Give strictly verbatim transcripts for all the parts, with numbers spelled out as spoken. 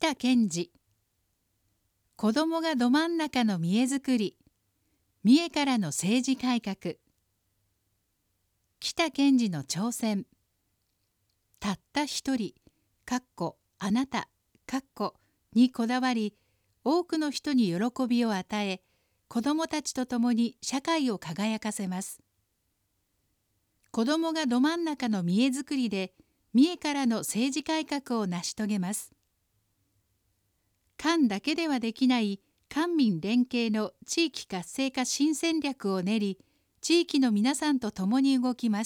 北健治。子どもがど真ん中の三重づくり、三重からの政治改革。北健治の挑戦。たった一人、かっこあなた、かっこにこだわり、多くの人に喜びを与え、子どもたちと共に社会を輝かせます。子どもがど真ん中の三重づくりで、三重からの政治改革を成し遂げます。官だけではできない官民連携の地域活性化新戦略を練り、地域の皆さんと共に動きます。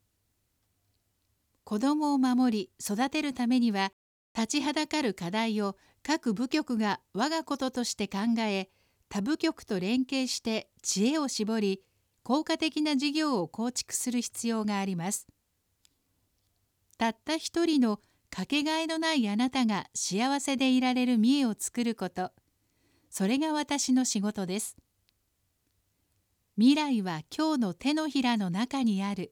子どもを守り育てるためには、立ちはだかる課題を各部局が我がこととして考え、他部局と連携して知恵を絞り、効果的な事業を構築する必要があります。たった一人のかけがえのないあなたが幸せでいられる三重を作ること、それが私の仕事です。未来は今日の手のひらの中にある。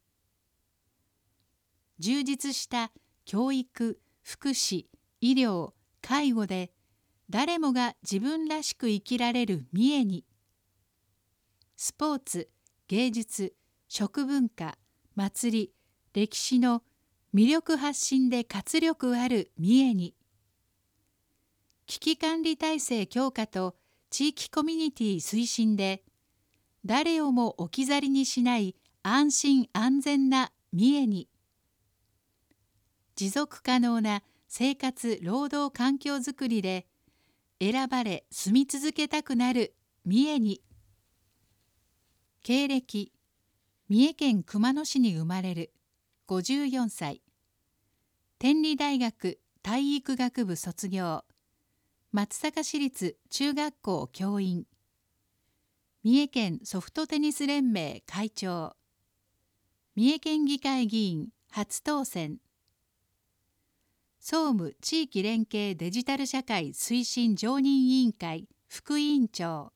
充実した教育、福祉、医療、介護で、誰もが自分らしく生きられる三重に。スポーツ、芸術、食文化、祭り、歴史の魅力発信で活力ある三重に。危機管理体制強化と地域コミュニティ推進で、誰をも置き去りにしない安心安全な三重に。持続可能な生活労働環境づくりで、選ばれ住み続けたくなる三重に。経歴、三重県熊野市に生まれる、ごじゅうよんさい。天理大学体育学部卒業。松阪市立中学校教員。三重県ソフトテニス連盟会長。三重県議会議員初当選。総務地域連携デジタル社会推進常任委員会副委員長。